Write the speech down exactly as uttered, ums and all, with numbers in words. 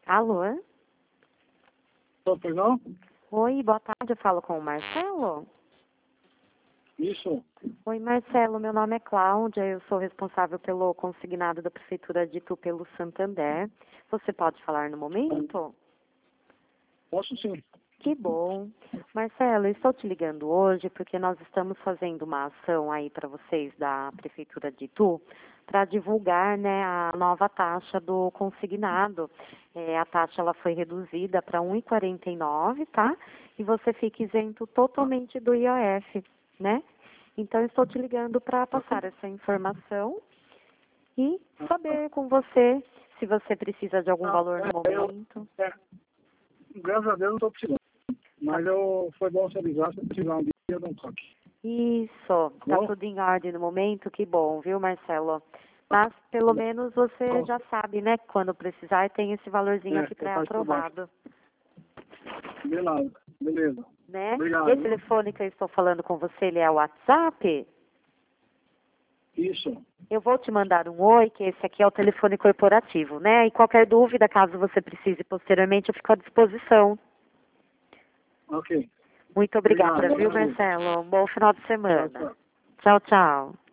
Alô? Tô, pois não? Oi, boa tarde, eu falo com o Marcelo. Isso. Oi, Marcelo, meu nome é Cláudia, eu sou responsável pelo consignado da Prefeitura de Itu pelo Santander. Você pode falar no momento? Posso sim. Que bom. Marcelo, eu estou te ligando hoje porque nós estamos fazendo uma ação aí para vocês da Prefeitura de Itu para divulgar, né, a nova taxa do consignado. É, a taxa ela foi reduzida para um real e quarenta e nove centavos, tá? E você fica isento totalmente do I O F, né? Então, eu estou te ligando para passar essa informação e saber com você se você precisa de algum Ah, valor no é, eu, momento. é, graças a Deus não estou precisando. Mas eu, foi bom você avisar, se eu precisar um dia, eu dou um toque. Isso, tá Bom? tudo em ordem no momento, que bom, viu, Marcelo? Mas pelo menos você já sabe, né, que quando precisar tem esse valorzinho É, aqui eu faço pré-aprovado, Beleza, beleza. né? Obrigado. Esse telefone que eu estou falando com você, ele é o WhatsApp? Isso. Eu vou te mandar um oi, que esse aqui é o telefone corporativo, né? E qualquer dúvida, caso você precise posteriormente, eu fico à disposição. Ok. Muito obrigada, Obrigado. viu, Marcelo? Um bom final de Tchau, semana. tchau. Tchau, tchau.